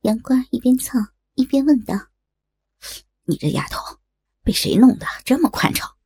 杨官一边操一边问道： 你这丫头被谁弄得这么宽敞？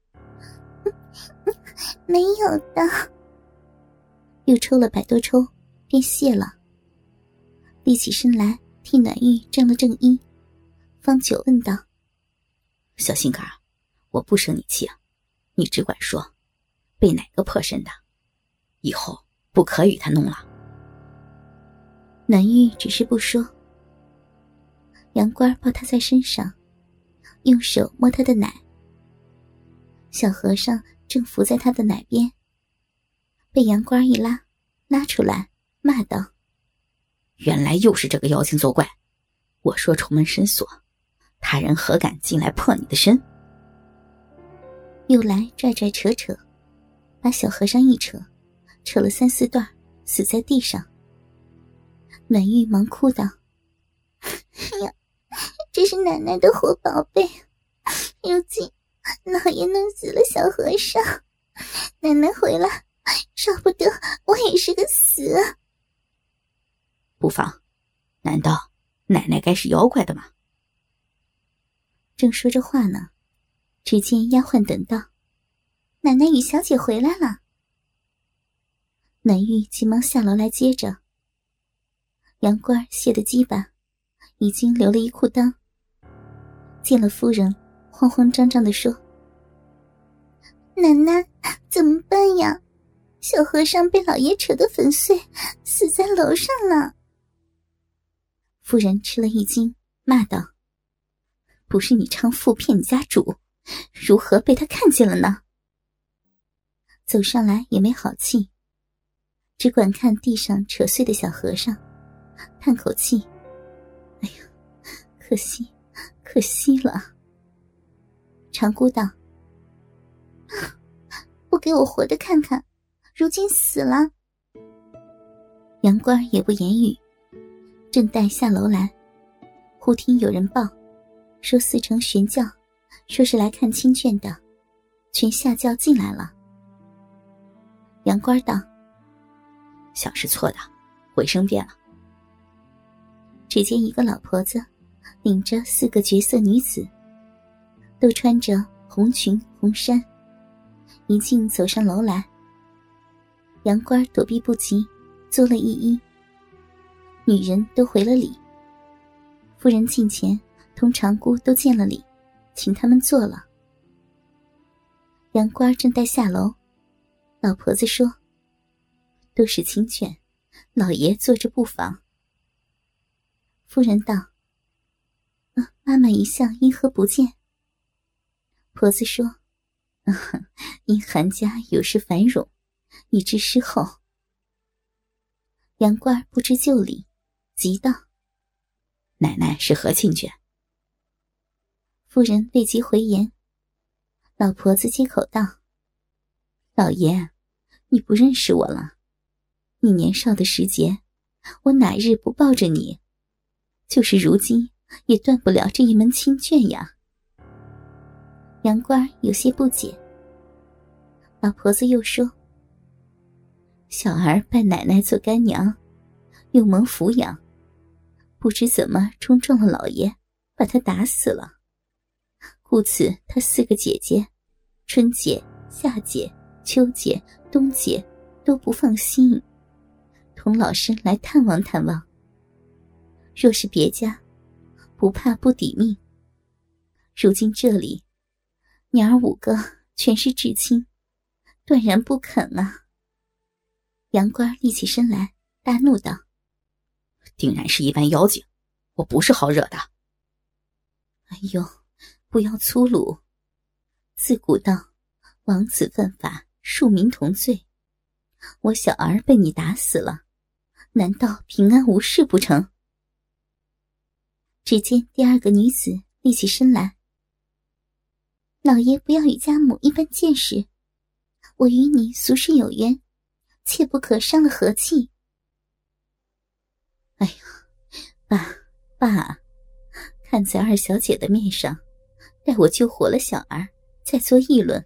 没有的。又抽了100多抽便谢了，立起身来替暖玉正了正衣，方久问道： 小心肝儿，我不生你气啊，你只管说被哪个破身的，以后不可与他弄了。 暖玉只是不说。杨官抱她在身上，用手摸她的奶。小和尚正伏在她的奶边，被杨官一拉出来，骂道： 原来又是这个妖精作怪，我说重门深锁，他人何敢进来破你的身？ 又来拽扯，把小和尚一扯了3、4段，死在地上。暖玉忙哭道：哎呀，这是奶奶的活宝贝，如今老爷弄死了小和尚，奶奶回来少不得我也是个死。 不妨，难道奶奶该是妖怪的吗？ 正说着话呢，只见丫鬟等道：奶奶与小姐回来了。暖玉急忙下楼来接着。杨官卸得鸡巴，已经流了一裤裆。见了夫人，慌慌张张地说：奶奶怎么办呀？小和尚被老爷扯得粉碎，死在楼上了。夫人吃了一惊，骂道：不是你娼妇骗你家主，如何被他看见了呢？走上来也没好气，只管看地上扯碎的小和尚，叹口气：哎呀，可惜了。长姑道：不给我活的看看，如今死了。杨官也不言语，正待下楼来，忽听有人报说4城玄教，说是来看亲眷的，全下轿进来了。杨官道：想是错的，回生变了。只见一个老婆子领着4个绝色女子，都穿着红裙红衫，一径走上楼来。杨官躲避不及，作了一揖，女人都回了礼。夫人近前同长姑都见了礼，请他们坐了。杨官正待下楼，老婆子说：都是亲眷，老爷坐着不妨。夫人道：妈妈一向因何不见？婆子说：因韩家有失繁荣，以致失后。杨官不知就里，急道： 奶奶是何亲眷？ 夫人未及回言，老婆子接口道：老爷，你不认识我了。你年少的时节，我哪日不抱着你？就是如今也断不了这一门亲眷呀。杨官有些不解。老婆子又说：小儿拜奶奶做干娘，又蒙抚养，不知怎么冲撞了老爷，把他打死了。故此他4个姐姐，春姐、夏姐、秋姐、冬姐都不放心，同老身来探望探望。若是别家，不怕不抵命。如今这里，娘儿5个全是至亲，断然不肯啊。杨官立起身来，大怒道： 定然是一般妖精，我不是好惹的。 哎呦，不要粗鲁。自古道，王子犯法，庶民同罪。我小儿被你打死了，难道平安无事不成？只见第2个女子立起身来：老爷不要与家母一般见识，我与你俗世有缘，切不可伤了和气。哎呀，爸，看在2小姐的面上，待我救活了小儿，再做议论。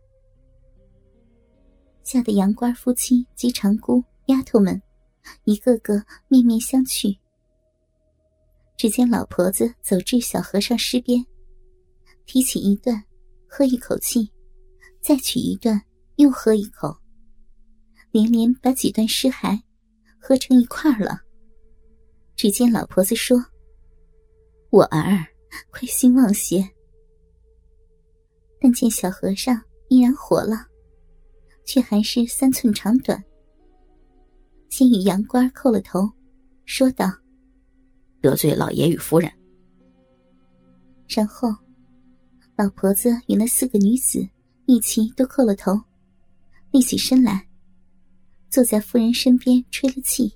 吓得杨官夫妻及长姑丫头们一个个面面相觑。 只见老婆子走至小和尚尸边，提起一段，喝一口气，再取一段，又喝一口，连连把几段尸骸喝成一块了。只见老婆子说：“我儿亏心忘邪。”但见小和尚依然活了，却还是3寸长短。先与杨官叩了头，说道：“ 得罪老爷与夫人。” 然后老婆子与那4个女子一起都叩了头，立起身来，坐在夫人身边吹了气。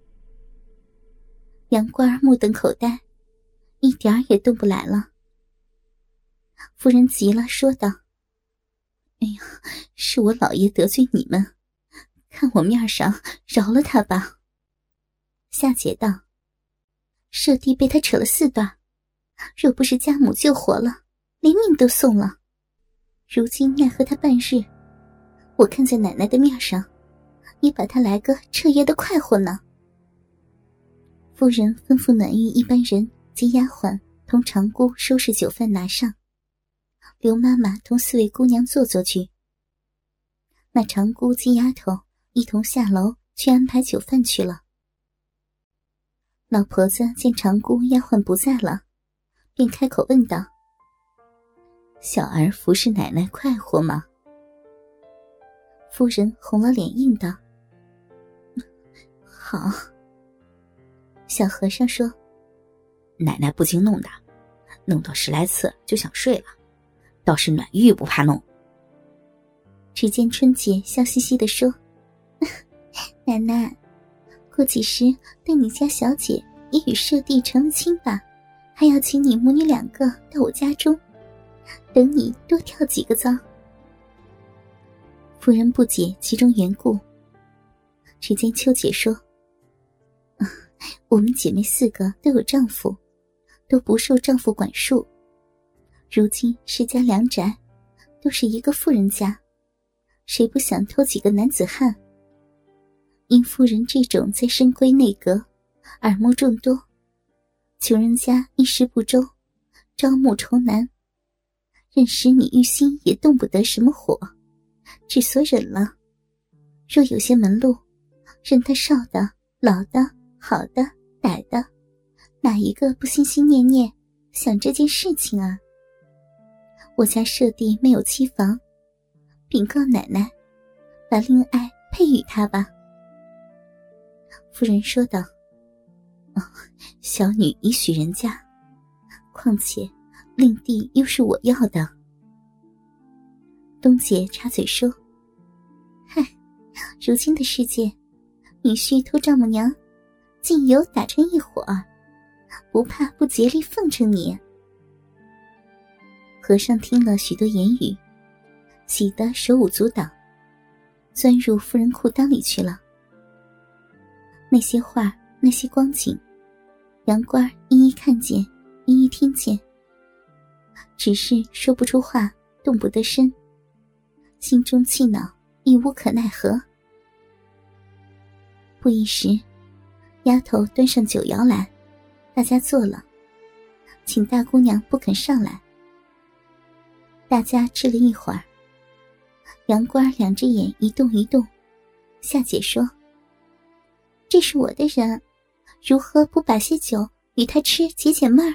杨官目瞪口呆，一点儿也动不来了。夫人急了，说道：“哎呀，是我老爷得罪你们，看我面上饶了他吧。”夏姐道：“舍弟被他扯了4段，若不是家母救活了，连命都送了。如今奈何他半日，我看在奶奶的面上，也把他来个彻夜的快活呢。”夫人吩咐暖玉一班人及丫鬟同长姑收拾酒饭拿上，刘妈妈同4位姑娘坐去。那长姑及丫头一同下楼去安排酒饭去了。老婆子见长姑丫鬟不在了，便开口问道：“小儿服侍奶奶快活吗？”夫人红了脸应道：“好。”小和尚说：“ 奶奶不经弄的，弄到10来次就想睡了，倒是暖玉不怕弄。” 只见春姐笑嘻嘻地说：“奶奶，过几时对你家小姐也与舍弟成了亲吧，还要请你母女2个到我家中，等你多跳几个糟。”夫人不解其中缘故。只见秋姐说：“我们姐妹4个都有丈夫，都不受丈夫管束。如今世家2宅，都是一个妇人家，谁不想偷几个男子汉？因夫人这种在深闺内阁，耳目众多，穷人家一时不周，招募愁难，任使你玉心也动不得什么火，只所忍了。若有些门路，任他少的、老的、好的、歹的，哪一个不心心念念想这件事情啊？我家舍弟没有妻房，禀告奶奶，把令爱配与他吧。”夫人说道：“小女已许人家，况且令弟又是我要的。”东姐插嘴说：“嗨，如今的世界，女婿偷丈母娘，竟有打成一伙，不怕不竭力奉承你。”和尚听了许多言语，喜得手舞足蹈，钻入夫人裤裆里去了。那些话，那些光景，杨官一一看见，一一听见，只是说不出话，动不得身，心中气恼，亦无可奈何。不一时，丫头端上酒肴来，大家坐了，请大姑娘不肯上来。大家吃了一会儿，杨官2只眼一动一动，夏姐说：“这是我的人，如何不把些酒与他吃解解闷儿？”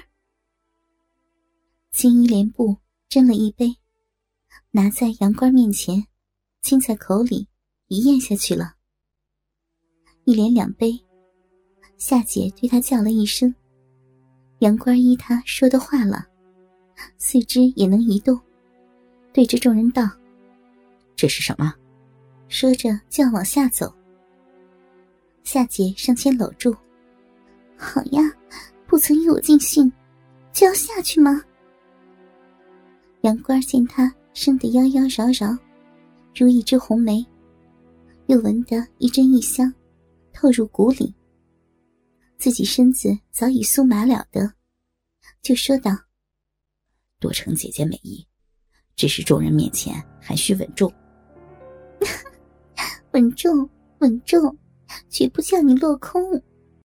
金衣莲布斟了一杯，拿在杨官面前，亲在口里，一咽下去了。一连2杯，夏姐对他叫了一声，杨官依他说的话了，四肢也能移动，对着众人道：“ 这是什么？” 说着就要往下走。夏姐上前搂住：“好呀，不曾与我尽兴，就要下去吗？”杨官见他生得妖妖娆娆，如一枝红梅，又闻得一针一香透入骨里，自己身子早已酥麻了得，就说道：“ 多承姐姐美意，只是众人面前还需稳重。”“ 稳重，稳重，绝不叫你落空。”